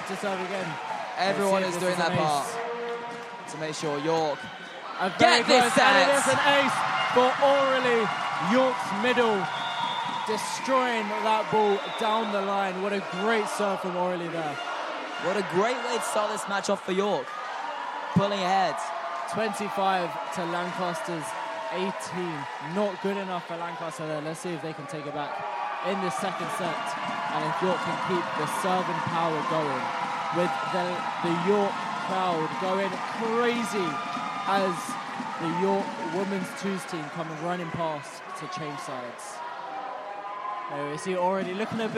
to serve again. Everyone is doing their part to make sure York get this set. set. And it is an ace for Aurélie. York's middle destroying that ball down the line. What a great serve from Aurélie there. What a great way to start this match off for York. Pulling ahead. 25 to Lancaster's 18. Not good enough for Lancaster there. Let's see if they can take it back in the second set. And if York can keep the serving power going with the York crowd going crazy as the York women's twos team coming running past to change sides. There we see already looking a bit